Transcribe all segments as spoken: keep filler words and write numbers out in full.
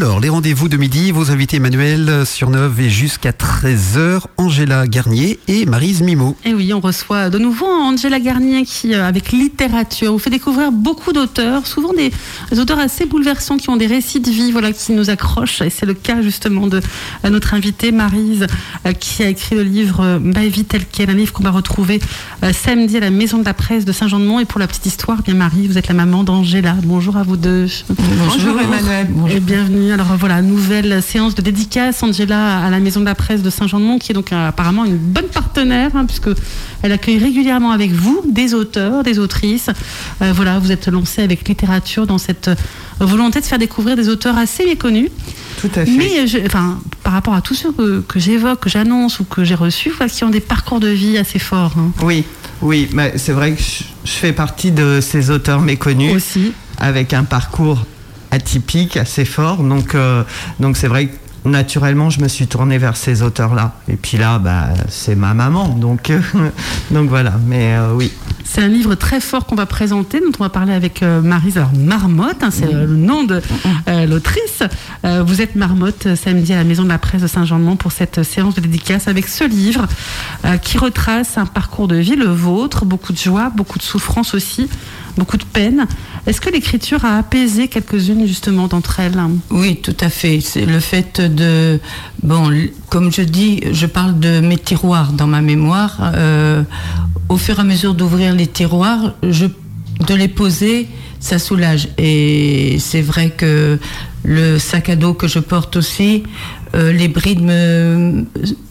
Alors, les rendez-vous de midi, vos invités Emmanuel Surneuve et jusqu'à treize heures, Angela Garnier et Maryse Mimot. Et oui, on reçoit de nouveau Angela Garnier qui, avec littérature, vous fait découvrir beaucoup d'auteurs, souvent des, des auteurs assez bouleversants qui ont des récits de vie, voilà, qui nous accrochent. Et c'est le cas justement de notre invitée Maryse, qui a écrit le livre Ma vie telle qu'elle, un livre qu'on va retrouver samedi à la Maison de la Presse de Saint-Jean-de-Mont. Et pour la petite histoire, bien Maryse, vous êtes la maman d'Angela. Bonjour à vous deux. Bonjour, Bonjour Emmanuel. Bonjour. Et bienvenue. Alors voilà, nouvelle séance de dédicace, Angela, à la Maison de la Presse de Saint-Jean-de-Mont, qui est donc euh, apparemment une bonne partenaire, hein, puisque elle accueille régulièrement avec vous des auteurs, des autrices. Euh, voilà, vous êtes lancée avec littérature dans cette euh, volonté de faire découvrir des auteurs assez méconnus. Tout à fait. Mais je, enfin, par rapport à tous ceux que, que j'évoque, que j'annonce ou que j'ai reçus, voilà, qui ont des parcours de vie assez forts. Hein. Oui, oui, mais c'est vrai que je, je fais partie de ces auteurs méconnus. Aussi. Avec un parcours atypique, assez fort. Donc, euh, donc c'est vrai que naturellement, je me suis tournée vers ces auteurs-là. Et puis là, bah, c'est ma maman. Donc, euh, donc voilà, mais euh, oui. C'est un livre très fort qu'on va présenter, dont on va parler avec euh, Maryse. Alors, Marmotte, hein, c'est oui. euh, le nom de euh, l'autrice. Euh, vous êtes Marmotte euh, samedi à la Maison de la Presse de Saint-Jean-de-Mont pour cette séance de dédicace avec ce livre euh, qui retrace un parcours de vie, le vôtre, beaucoup de joie, beaucoup de souffrance aussi, beaucoup de peine. Est-ce que l'écriture a apaisé quelques-unes justement d'entre elles? Oui, tout à fait. C'est le fait de... Bon, comme je dis, je parle de mes tiroirs dans ma mémoire. Euh, au fur et à mesure d'ouvrir les tiroirs, je, de les poser, ça soulage. Et c'est vrai que le sac à dos que je porte aussi, euh, les brides me,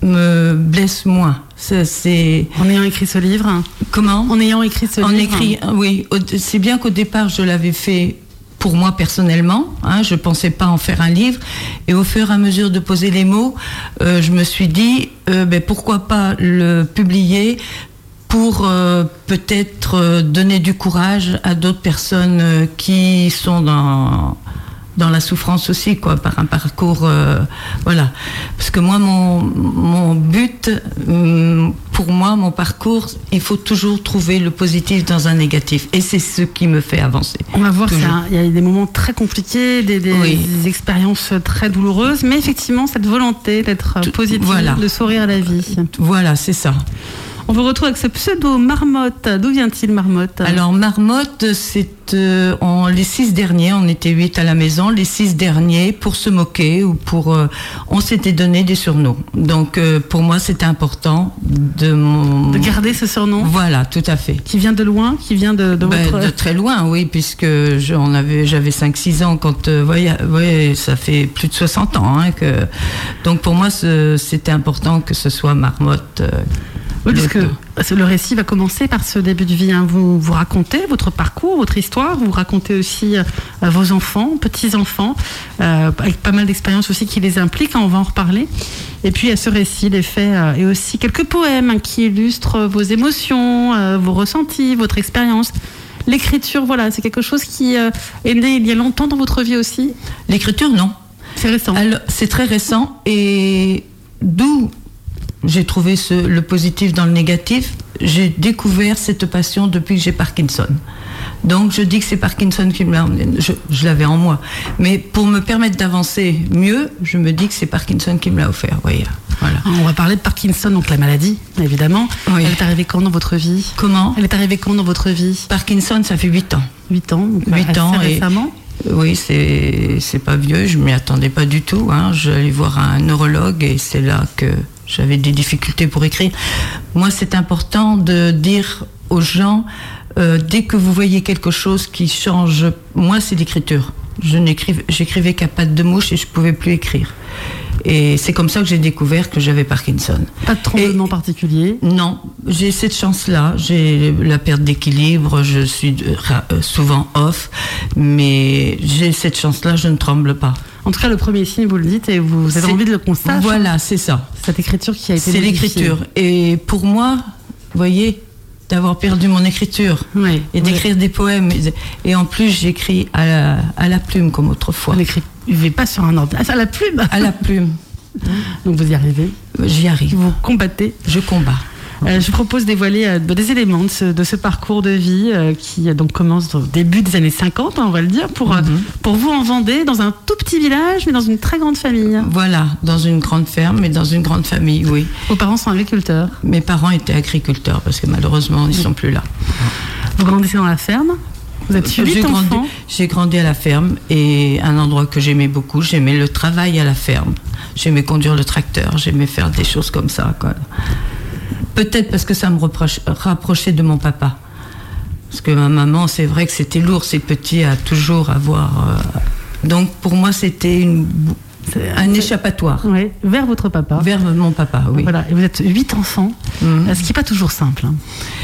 me blessent moins. Ça, c'est... En ayant écrit ce livre. Comment ? En ayant écrit ce en livre. Écrit, oui. C'est bien qu'au départ, je l'avais fait pour moi personnellement. Hein, je ne pensais pas en faire un livre. Et au fur et à mesure de poser les mots, euh, je me suis dit, euh, ben, pourquoi pas le publier pour euh, peut-être euh, donner du courage à d'autres personnes euh, qui sont dans... dans la souffrance aussi, quoi, par un parcours, euh, voilà. Parce que moi, mon, mon but, pour moi, mon parcours, il faut toujours trouver le positif dans un négatif. Et c'est ce qui me fait avancer. On va voir, il y a des moments très compliqués, des, des, oui. des expériences très douloureuses, mais effectivement, cette volonté d'être positive, voilà. de sourire à la vie. Voilà, c'est ça. On vous retrouve avec ce pseudo Marmotte. D'où vient-il, Marmotte ? Alors, Marmotte, c'est euh, en, les six derniers, on était huit à la maison, les six derniers, pour se moquer ou pour... Euh, on s'était donné des surnoms. Donc, euh, pour moi, c'était important de mon... De garder ce surnom ? Voilà, tout à fait. Qui vient de loin ? Qui vient de, de ben, votre... De très loin, oui, puisque je, on avait, j'avais cinq six ans quand... Euh, voyez, voyez, ça fait plus de soixante ans. Hein, que, donc, pour moi, ce, c'était important que ce soit Marmotte... Euh, Oui, parce que le récit va commencer par ce début de vie. Hein. Vous, vous racontez votre parcours, votre histoire. Vous racontez aussi euh, vos enfants, petits-enfants, euh, avec pas mal d'expériences aussi qui les impliquent. Hein, on va en reparler. Et puis, il y a ce récit, les faits, euh, et aussi quelques poèmes hein, qui illustrent vos émotions, euh, vos ressentis, votre expérience. L'écriture, voilà, c'est quelque chose qui euh, est né il y a longtemps dans votre vie aussi ? L'écriture, non. C'est récent. Alors, c'est très récent. Et d'où... j'ai trouvé ce, le positif dans le négatif. J'ai découvert cette passion depuis que j'ai Parkinson. Donc je dis que c'est Parkinson qui me l'a emmené. Je, je l'avais en moi. Mais pour me permettre d'avancer mieux, je me dis que c'est Parkinson qui me l'a offert. Voyez. Voilà. On va parler de Parkinson, donc la maladie, évidemment. Oui. Elle est arrivée quand dans votre vie ? Comment ? Elle est arrivée quand dans votre vie ? Parkinson, ça fait huit ans. huit ans, donc huit ans assez et récemment. Oui, c'est, c'est pas vieux, je m'y attendais pas du tout. Hein. J'allais voir un neurologue et c'est là que j'avais des difficultés pour écrire. Moi, c'est important de dire aux gens, euh, dès que vous voyez quelque chose qui change, moi, c'est l'écriture. Je n'écrivais, j'écrivais qu'à pattes de mouche et je pouvais plus écrire. Et c'est comme ça que j'ai découvert que j'avais Parkinson. Pas de tremblement et, particulier ? Non, j'ai cette chance-là. J'ai la perte d'équilibre, je suis souvent off, mais j'ai cette chance-là, je ne tremble pas. En tout cas, le premier signe, vous le dites, et vous avez c'est, envie de le constater. Voilà, c'est ça. Cette écriture qui a été C'est modifiée. l'écriture. Et pour moi, vous voyez, d'avoir perdu mon écriture oui, et d'écrire oui. des poèmes. Et en plus, j'écris à la, à la plume comme autrefois. Vous n'écrivez pas sur un ordinateur, à la plume. À la plume. Donc vous y arrivez. J'y arrive. Vous combattez. Je combats. Euh, je vous propose de dévoiler euh, des éléments de ce, de ce parcours de vie euh, qui euh, donc commence au début des années cinquante, on va le dire, pour, euh, mm-hmm. pour vous en Vendée, dans un tout petit village, mais dans une très grande famille. Voilà, dans une grande ferme, mais dans une grande famille, oui. Vos parents sont agriculteurs? Mes parents étaient agriculteurs, parce que malheureusement, ils ne sont plus là. Vous grandissez dans la ferme? Vous êtes huit j'ai enfants grandi, J'ai grandi à la ferme, et un endroit que j'aimais beaucoup, j'aimais le travail à la ferme. J'aimais conduire le tracteur, j'aimais faire des choses comme ça, quoi. Peut-être parce que ça me reproche, rapprochait de mon papa. Parce que ma maman, c'est vrai que c'était lourd, c'est petit à toujours avoir... Euh... Donc pour moi, c'était une... un échappatoire. Oui, vers votre papa. Vers mon papa, oui. Voilà, et vous êtes huit enfants, mmh. ce qui n'est pas toujours simple. Hein.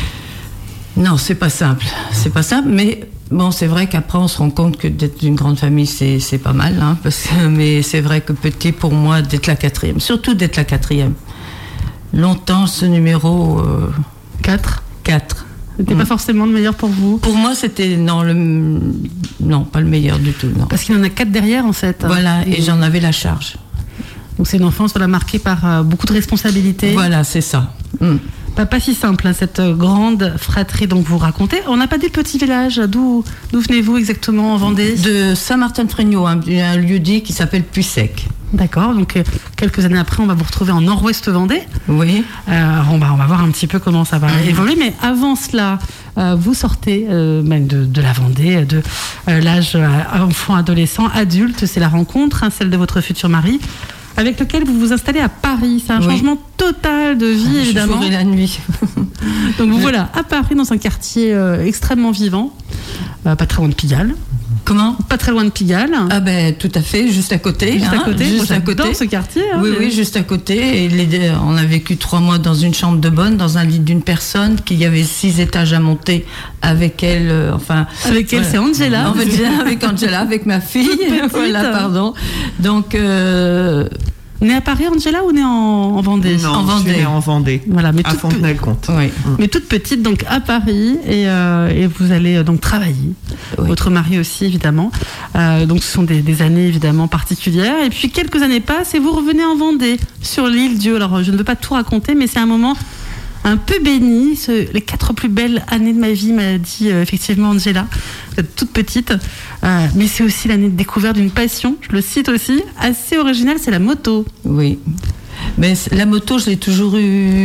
Non, c'est pas simple. C'est pas simple, mais bon, c'est vrai qu'après on se rend compte que d'être une grande famille, c'est, c'est pas mal, hein, parce que, mais c'est vrai que petit pour moi, d'être la quatrième, surtout d'être la quatrième. Longtemps, ce numéro... Euh, quatre quatre. C'était mmh. pas forcément le meilleur pour vous? Pour moi, c'était non, le, non, pas le meilleur du tout. Non. Parce qu'il y en a quatre derrière, en fait. Voilà, et, et j'en avais la charge. Donc c'est une enfance voilà, marquée par euh, beaucoup de responsabilités. Voilà, c'est ça. Mmh. Pas si simple, hein, cette grande fratrie dont vous racontez. On n'a pas dit le petit village. D'où, d'où venez-vous exactement en Vendée? De Saint-Martin-de-Fregnault, un, un lieu dit qui s'appelle Puissec. D'accord, donc euh, quelques années après, on va vous retrouver en Nord-Ouest Vendée. Oui. Euh, on, va, on va voir un petit peu comment ça va mmh. évoluer. Mais avant cela, euh, vous sortez euh, même de, de la Vendée, de euh, l'âge euh, enfant, adolescent, adulte. C'est la rencontre, hein, celle de votre futur mari, avec lequel vous vous installez à Paris. C'est un oui. changement total de vie, je évidemment. Je la nuit. Donc vous voilà à Paris, dans un quartier euh, extrêmement vivant, euh, pas très loin de Pigalle. Comment? Pas très loin de Pigalle. Ah ben tout à fait, juste à côté. Juste hein, à côté. Juste Moi, à côté. ce quartier. Hein, oui, mais... oui, juste à côté. Et les, on a vécu trois mois dans une chambre de bonne, dans un lit d'une personne, qu'il y avait six étages à monter avec elle. Euh, enfin. Avec elle, voilà. C'est Angela. En fait, avec Angela, avec ma fille. Voilà, pardon. Donc. Euh, Né à Paris, Angela, ou né en, en Vendée? Non, en Vendée. Je suis née en Vendée. Voilà, mais à Fontenay-le-Comte. Oui. Mm. Mais toute petite, donc à Paris, et, euh, et vous allez donc travailler. Oui. Votre mari aussi, évidemment. Euh, donc ce sont des, des années évidemment particulières. Et puis quelques années passent et vous revenez en Vendée, sur l'île Dieu. Alors je ne veux pas tout raconter, mais c'est un moment un peu béni. Ce, les quatre plus belles années de ma vie, m'a dit euh, effectivement Angela. Vous êtes toute petite. Euh, mais c'est aussi l'année de découverte d'une passion, je le cite aussi, assez originale, c'est la moto. Oui. Mais la moto, je l'ai toujours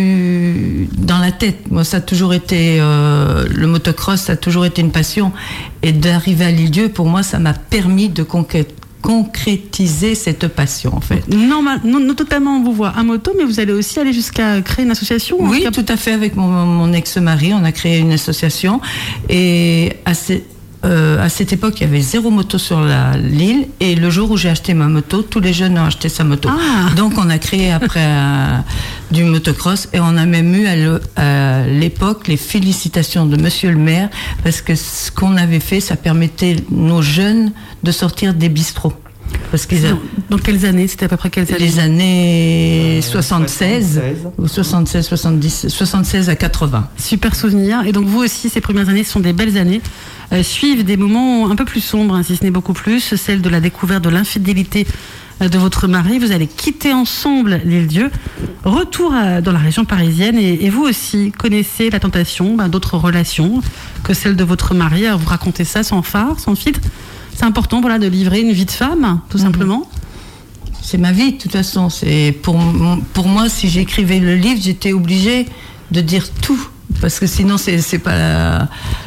eu dans la tête. Moi, ça a toujours été... Euh, le motocross, ça a toujours été une passion. Et d'arriver à l'île Dieu, pour moi, ça m'a permis de concré- concrétiser cette passion, en fait. Non, non, non, totalement, on vous voit à moto, mais vous allez aussi aller jusqu'à créer une association? Oui, tout à fait. Avec mon, mon ex-mari, on a créé une association. Et assez... Euh, à cette époque, il y avait zéro moto sur la, l'île, et le jour où j'ai acheté ma moto, tous les jeunes ont acheté sa moto. Ah. Donc on a créé après euh, du motocross, et on a même eu à, le, à l'époque les félicitations de Monsieur le maire, parce que ce qu'on avait fait, ça permettait nos jeunes de sortir des bistrots. Parce qu'ils a... Dans quelles années? C'était à peu près quelles années? Les années euh, soixante-seize, ou soixante-seize, soixante-dix, soixante-seize à quatre-vingts. Super souvenir. Et donc vous aussi, ces premières années sont des belles années. Euh, suivent des moments un peu plus sombres, hein, si ce n'est beaucoup plus, celle de la découverte de l'infidélité euh, de votre mari. Vous allez quitter ensemble l'île Dieu, retour à, dans la région parisienne, et, et vous aussi connaissez la tentation bah, d'autres relations que celle de votre mari. Alors, vous racontez ça sans phare, sans filtre. C'est important, voilà, de livrer une vie de femme, tout mmh. simplement. C'est ma vie, de toute façon. C'est pour, pour moi, si j'écrivais le livre, j'étais obligée de dire tout, parce que sinon, c'est, c'est pas la...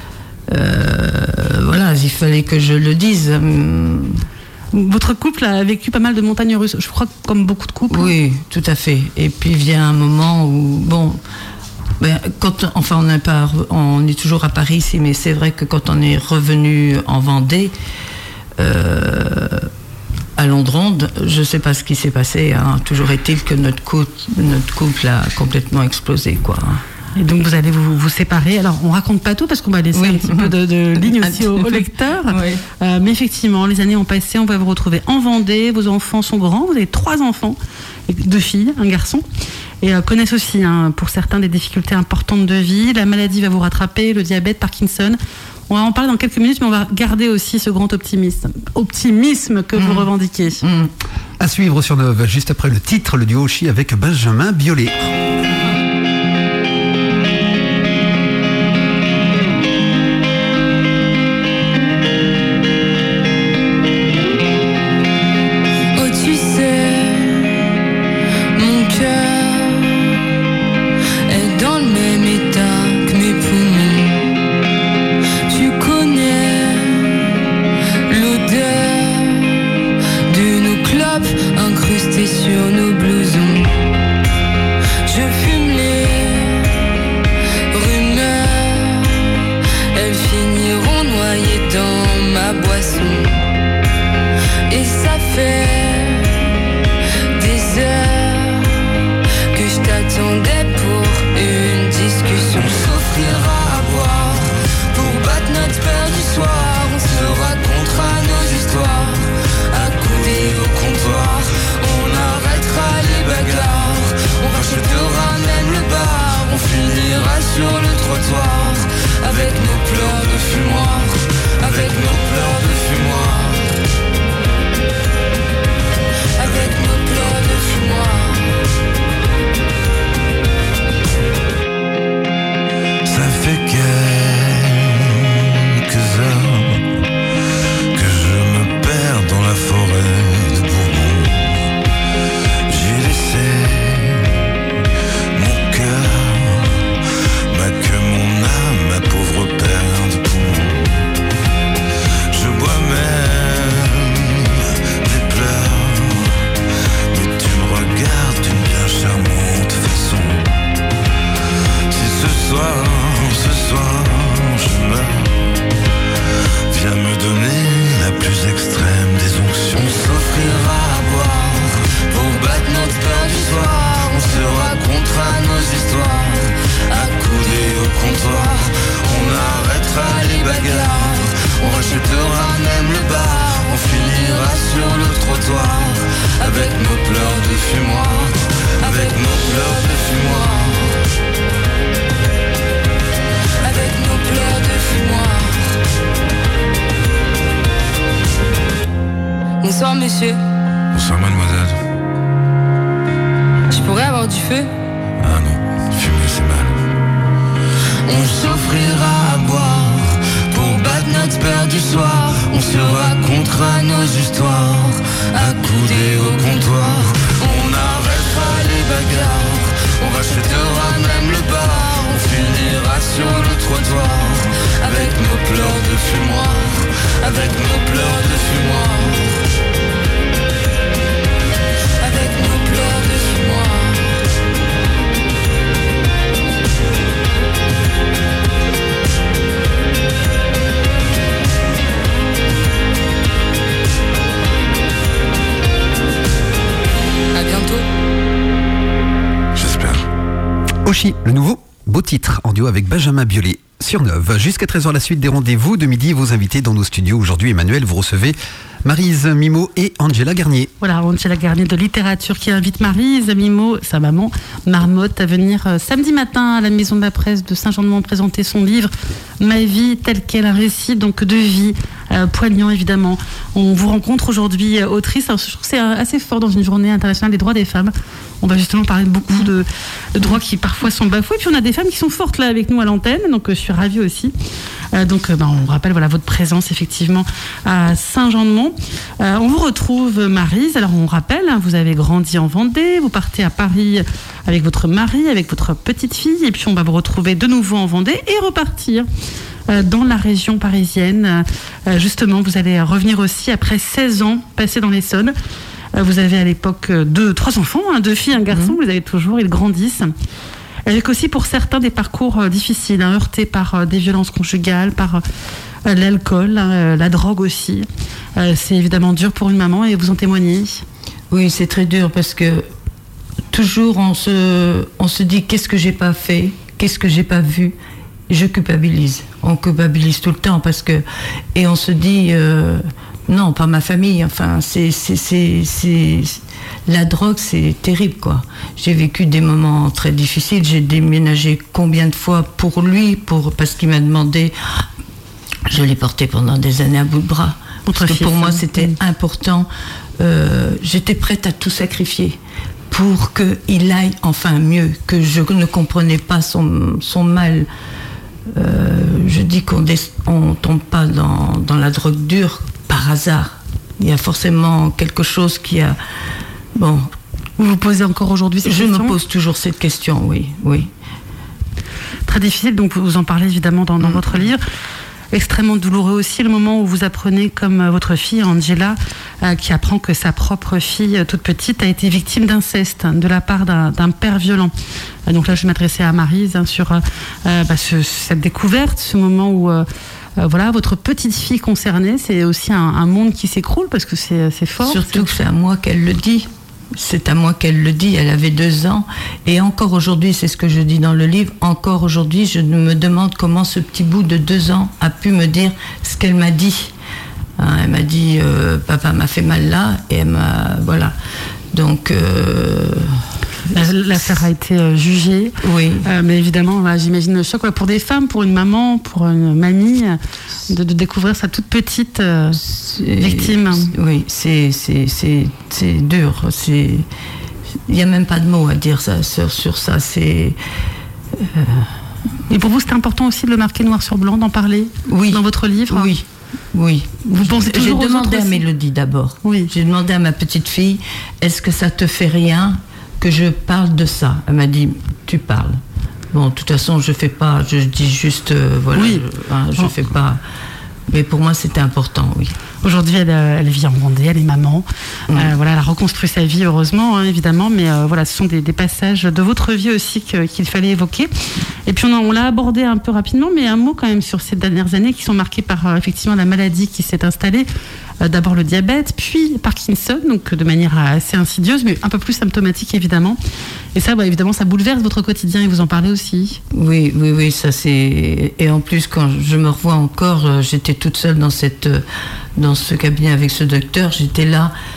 Euh, voilà, il fallait que je le dise. Votre couple a vécu pas mal de montagnes russes, je crois, comme beaucoup de couples. Oui, tout à fait. Et puis vient un moment où, bon, ben, quand, enfin, on n'est pas, on est toujours à Paris ici, mais c'est vrai que quand on est revenu en Vendée, euh, à Londres, je ne sais pas ce qui s'est passé. Hein. Toujours est-il que notre couple, notre couple a complètement explosé, quoi. Et donc vous allez vous, vous séparer. Alors on raconte pas tout parce qu'on va laisser oui. un petit peu de, de ligne aussi au, au lecteur. Oui. Euh, mais effectivement, les années ont passé, on va vous retrouver en Vendée. Vos enfants sont grands, vous avez trois enfants, deux filles, un garçon, et euh, connaissent aussi, hein, pour certains, des difficultés importantes de vie. La maladie va vous rattraper, le diabète, Parkinson. On va en parler dans quelques minutes, mais on va garder aussi ce grand optimisme, optimisme que mmh. vous revendiquez. Mmh. À suivre sur Neuve, juste après le titre, le duo Chi avec Benjamin Biolay. monsieur. Bonsoir, mademoiselle. Je pourrais avoir du feu? Ah non, fumer c'est mal. On s'offrira à boire pour battre notre peur du soir. On se racontera nos histoires accoudés au comptoir. On arrêtera les bagarres, on rachètera même le bar. On finira sur le trottoir avec nos pleurs de fumoir, avec nos pleurs de fumoir, avec nos pleurs de fumoir. À bientôt. J'espère. Oshi, le nouveau beau titre en duo avec Benjamin Biolay sur Neuve. Jusqu'à treize heures, la suite des rendez-vous de midi. Vos invités dans nos studios aujourd'hui. Emmanuel, vous recevez Maryse Mimo et Angela Garnier. Voilà, Angela Garnier de littérature qui invite Maryse Mimo, sa maman, Marmotte, à venir euh, samedi matin à la Maison de la Presse de Saint-Jean-de-Mont présenter son livre Ma vie telle qu'elle, un récit donc de vie, euh, poignant évidemment. On vous rencontre aujourd'hui euh, autrice. Alors, je trouve que c'est euh, assez fort dans une journée internationale des droits des femmes. On va justement parler de beaucoup de, de droits qui parfois sont bafoués. Puis on a des femmes qui sont fortes là avec nous à l'antenne, donc euh, je suis ravie aussi. Euh, donc euh, ben, on rappelle voilà, votre présence effectivement à Saint-Jean-de-Mont. Euh, on vous retrouve Maryse. Alors on rappelle, hein, vous avez grandi en Vendée, vous partez à Paris avec votre mari, avec votre petite fille, et puis on va vous retrouver de nouveau en Vendée et repartir euh, dans la région parisienne. Euh, justement, vous allez revenir aussi après seize ans passés dans l'Essonne. Euh, vous avez à l'époque deux, trois enfants, hein, deux filles, un garçon, mmh. Vous les avez toujours, ils grandissent. Avec aussi pour certains des parcours euh, difficiles, hein, heurtés par euh, des violences conjugales, par euh, l'alcool, euh, la drogue aussi. Euh, c'est évidemment dur pour une maman et vous en témoignez. Oui, c'est très dur parce que toujours on se, on se dit qu'est-ce que j'ai pas fait, qu'est-ce que j'ai pas vu. Je culpabilise. On culpabilise tout le temps parce que et on se dit euh, non, pas ma famille. Enfin, c'est c'est c'est c'est la drogue, c'est terrible quoi. J'ai vécu des moments très difficiles. J'ai déménagé combien de fois pour lui, pour parce qu'il m'a demandé. Je l'ai porté pendant des années à bout de bras. Parce que pour moi, c'était important. Euh, j'étais prête à tout sacrifier pour qu'il aille enfin mieux, que je ne comprenais pas son, son mal. Euh, je dis qu'on ne tombe pas dans, dans la drogue dure par hasard. Il y a forcément quelque chose qui a... Bon. Vous vous posez encore aujourd'hui cette je question ? Je me pose toujours cette question, oui. oui. Très difficile, donc vous en parlez évidemment dans, dans mmh. votre livre. Extrêmement douloureux aussi le moment où vous apprenez, comme votre fille Angela, euh, qui apprend que sa propre fille toute petite a été victime d'inceste de la part d'un, d'un père violent. Euh, donc là, je vais m'adresser à Maryse hein, sur euh, bah, ce, cette découverte, ce moment où euh, euh, voilà, votre petite fille concernée, c'est aussi un, un monde qui s'écroule parce que c'est, c'est fort. Surtout c'est... que c'est à moi qu'elle le dit. C'est à moi qu'elle le dit, elle avait deux ans. Et encore aujourd'hui, c'est ce que je dis dans le livre, encore aujourd'hui, je me demande comment ce petit bout de deux ans a pu me dire ce qu'elle m'a dit. Hein, elle m'a dit, euh, papa m'a fait mal là, et elle m'a... Voilà. Donc... Euh, l'affaire a été euh, jugée. Oui. Euh, mais évidemment, là, j'imagine le choc ouais, pour des femmes, pour une maman, pour une mamie, de, de découvrir sa toute petite euh, victime. Oui, c'est, c'est, c'est, c'est dur. C'est... Il n'y a même pas de mots à dire ça, sur, sur ça. C'est... Euh... Et pour vous, c'était important aussi de le marquer noir sur blanc, d'en parler oui. dans votre livre ? Oui. Oui. Vous pensez toujours J'ai demandé aux autres à Mélodie d'abord. Oui. J'ai demandé à ma petite fille, est-ce que ça te fait rien que je parle de ça? Elle m'a dit, tu parles. Bon, de toute façon, je fais pas, je dis juste, euh, voilà, oui. je, hein, je bon. fais pas. Mais pour moi, c'était important, oui. Aujourd'hui, elle, elle vit en Vendée, elle est maman. Mmh. Euh, voilà, elle a reconstruit sa vie, heureusement, hein, évidemment. Mais euh, voilà, ce sont des, des passages de votre vie aussi que, qu'il fallait évoquer. Et puis, on, a, on l'a abordé un peu rapidement, mais un mot quand même sur ces dernières années qui sont marquées par euh, effectivement la maladie qui s'est installée. Euh, d'abord le diabète, puis Parkinson, donc de manière assez insidieuse, mais un peu plus symptomatique, évidemment. Et ça, bah, évidemment, ça bouleverse votre quotidien et vous en parlez aussi. Oui, oui, oui, ça c'est... Et en plus, quand je me revois encore, j'étais toute seule dans cette... dans ce cabinet avec ce docteur, j'étais là,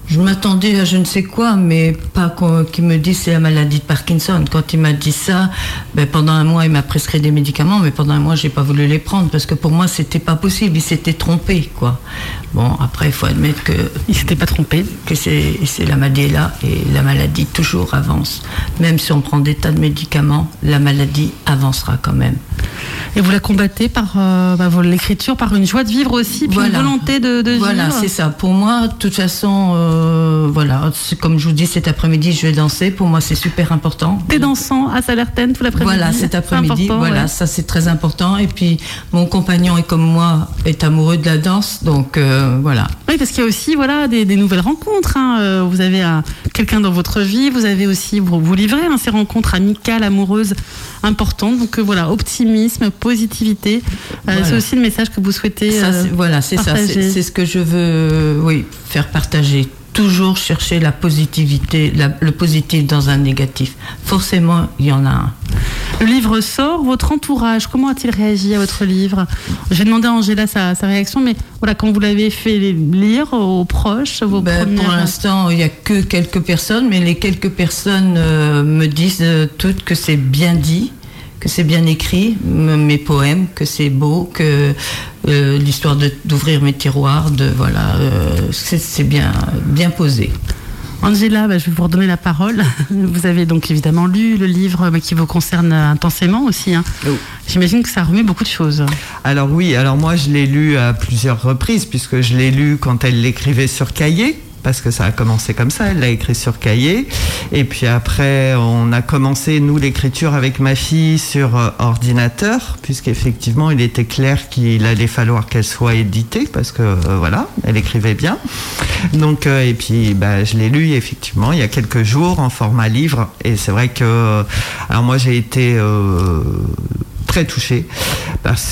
Je m'attendais à je ne sais quoi, mais pas qu'on, qu'il me dise c'est la maladie de Parkinson. Quand il m'a dit ça, ben pendant un mois, il m'a prescrit des médicaments, mais pendant un mois, j'ai pas voulu les prendre parce que pour moi, c'était pas possible. Il s'était trompé, quoi. Bon, après, il faut admettre que il s'était pas trompé, que c'est, c'est la maladie est là et la maladie toujours avance. Même si on prend des tas de médicaments, la maladie avancera quand même. Et vous la combattez par euh, bah, l'écriture, par une joie de vivre aussi, puis voilà. une volonté de, de voilà, vivre. Voilà, c'est ça. Pour moi, de toute façon, euh, voilà, c'est comme je vous dis, cet après-midi, je vais danser. Pour moi, c'est super important. T'es dansant à Salertaine tout l'après-midi. Voilà, cet après-midi, voilà, ouais. Ça c'est très important. Et puis, mon compagnon est comme moi, est amoureux de la danse, donc euh, voilà. Oui, parce qu'il y a aussi, voilà, des, des nouvelles rencontres. Hein. Vous avez un, quelqu'un dans votre vie, vous avez aussi, vous, vous livrez hein, ces rencontres amicales, amoureuses, importantes. Donc euh, voilà, optimisme, positivité. Euh, voilà. C'est aussi le message que vous souhaitez ça, euh, c'est, voilà, c'est partager. ça. C'est, c'est ce que je veux, oui, faire partager. Toujours chercher la positivité, la, le positif dans un négatif. Forcément, il y en a un. Le livre sort, votre entourage, comment a-t-il réagi à votre livre ? J'ai demandé à Angela sa, sa réaction, mais voilà, quand vous l'avez fait lire aux proches, vos ben, premières... Pour l'instant, il n'y a que quelques personnes, mais les quelques personnes euh, me disent euh, toutes que c'est bien dit, que c'est bien écrit, mes poèmes, que c'est beau, que euh, l'histoire de, d'ouvrir mes tiroirs, de voilà, euh, c'est, c'est bien, bien posé. Angela, bah, je vais vous redonner la parole. Vous avez donc évidemment lu le livre qui vous concerne intensément aussi. Hein. Oh. J'imagine que ça remet beaucoup de choses. Alors oui, alors moi je l'ai lu à plusieurs reprises puisque je l'ai lu quand elle l'écrivait sur cahier. Parce que ça a commencé comme ça, elle l'a écrit sur cahier. Et puis après, on a commencé, nous, l'écriture avec ma fille sur euh, ordinateur, puisqu'effectivement, il était clair qu'il allait falloir qu'elle soit éditée, parce que, euh, voilà, elle écrivait bien. Donc, euh, et puis, bah, je l'ai lu, effectivement, il y a quelques jours, en format livre. Et c'est vrai que, alors moi, j'ai été... Euh, très touchée parce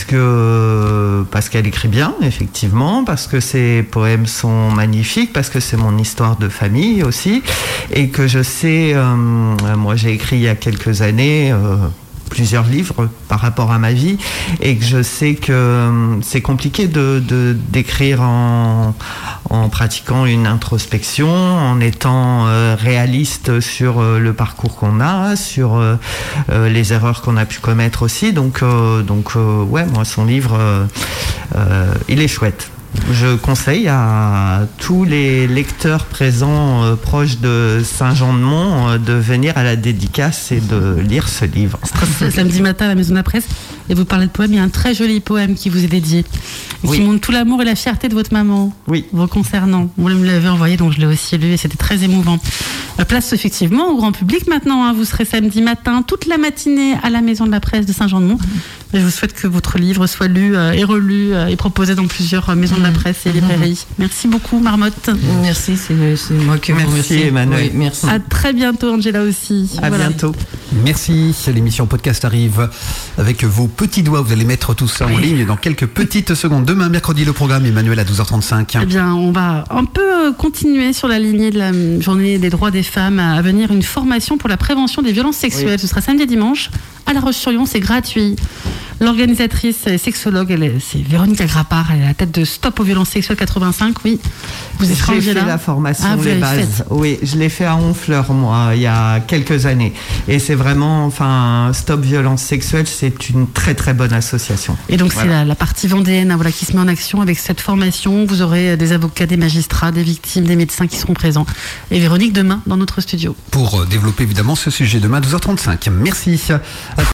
que parce qu'elle écrit bien effectivement, parce que ses poèmes sont magnifiques, parce que c'est mon histoire de famille aussi, et que je sais euh, moi j'ai écrit il y a quelques années euh, plusieurs livres par rapport à ma vie, et que je sais que c'est compliqué de, de d'écrire en, en pratiquant une introspection, en étant euh, réaliste sur euh, le parcours qu'on a, sur euh, euh, les erreurs qu'on a pu commettre aussi. Donc, euh, donc euh, ouais, moi, son livre, euh, euh, il est chouette. Je conseille à tous les lecteurs présents euh, proches de Saint-Jean-de-Mont euh, de venir à la dédicace et de lire ce livre. C'est samedi matin à la Maison de la Presse, et vous parlez de poème. Il y a un très joli poème qui vous est dédié, et oui. qui montre tout l'amour et la fierté de votre maman, oui. vous concernant. Vous me l'avez envoyé, donc je l'ai aussi lu, et c'était très émouvant. Place effectivement au grand public maintenant. Hein. Vous serez samedi matin, toute la matinée à la Maison de la Presse de Saint-Jean-de-Mont. Je vous souhaite que votre livre soit lu euh, et relu euh, et proposé dans plusieurs euh, maisons de la presse et librairies. Merci beaucoup, Marmotte. Merci, c'est, c'est moi qui vous remercie. Merci, Emmanuel. Oui, merci. À très bientôt, Angela aussi. À voilà. bientôt. Merci. L'émission podcast arrive avec vos petits doigts. Vous allez mettre tout ça en ligne dans quelques petites secondes. Demain, mercredi, le programme Emmanuel à douze heures trente-cinq. Eh bien, on va un peu continuer sur la lignée de la journée des droits des femmes à venir, une formation pour la prévention des violences sexuelles. Oui. Ce sera samedi et dimanche à La Roche-sur-Yon, c'est gratuit. L'organisatrice et sexologue, elle est, c'est Véronique Agrapard, elle est à la tête de Stop aux violences sexuelles quatre-vingt-cinq, oui. Vous êtes J'ai fait là la formation, ah, les bases. Fait. Oui, je l'ai fait à Honfleur, moi, il y a quelques années. Et c'est vraiment, enfin, Stop violences sexuelles, c'est une très très bonne association. Et donc voilà. c'est la, la partie vendéenne, hein, voilà, qui se met en action avec cette formation. Vous aurez des avocats, des magistrats, des victimes, des médecins qui seront présents. Et Véronique, demain, dans notre studio. Pour développer évidemment ce sujet, demain à douze heures trente-cinq. Merci.